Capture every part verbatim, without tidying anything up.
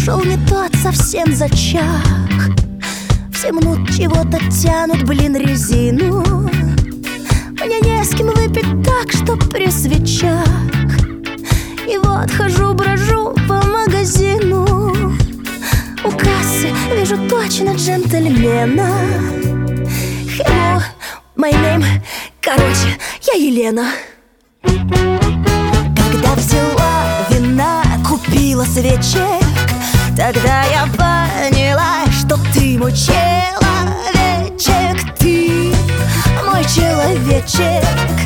Пошел не тот совсем зачах. Все мнут чего-то, тянут, блин, резину. Мне не с кем выпить так, что при свечах. И вот хожу, брожу по магазину. У кассы вижу точно джентльмена. Hello, my name. Короче, я Елена. Когда взяла вина, купила свечек, тогда я поняла, что ты мой человечек. Ты мой человечек.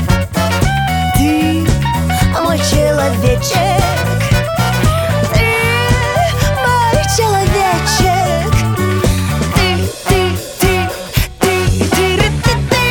Ты мой человечек. Ты мой человечек. Ты, ты, ты, ты, ты, ты, ты.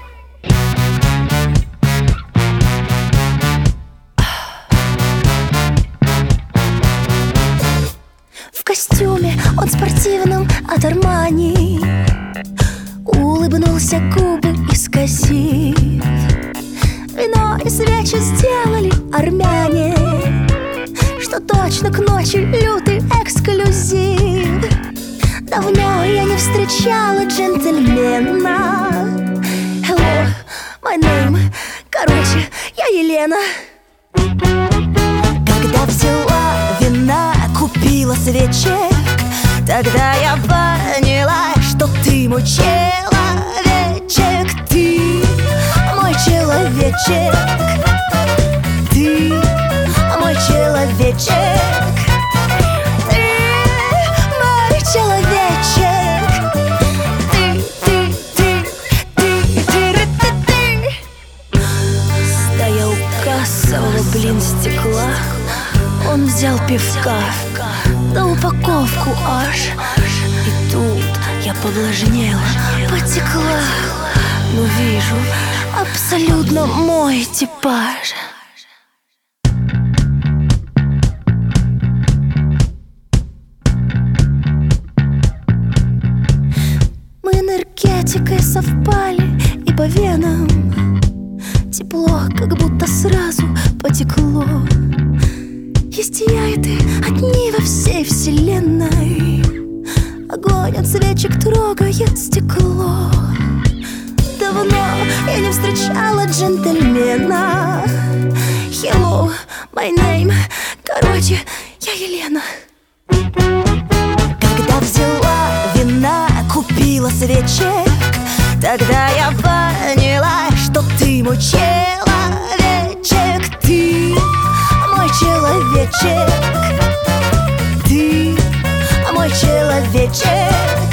В костюме он спортивном от Армани, улыбнулся, губы искосив. Вино и свечи сделали армяне, что точно к ночи лютый эксклюзив. Давно я не встречала джентльмена. Hello, my name. Короче, я Елена. Когда взяла вина, купила свечек, тогда я поняла, что ты мой человечек. Ты мой человечек. Ты мой человечек. Ты мой человечек. Ты, ты, ты, ты, ты, ты, ты. Стоя у кассового, блин, стекла, он взял пивка, да упаковку аж. И тут я поблажнела, потекла. Но вижу абсолютно мой типаж. Мы энергетикой совпали и по венам. Тепло, как будто сразу потекло. Есть я и ты одни во всей вселенной. Огонь от свечек трогает стекло. Давно я не встречала джентльмена. Hello, my name. Короче, я Елена. Когда взяла вина, купила свечек, тогда я поняла, что ты мой человечек. Ты мой человечек. Ты мой человечек.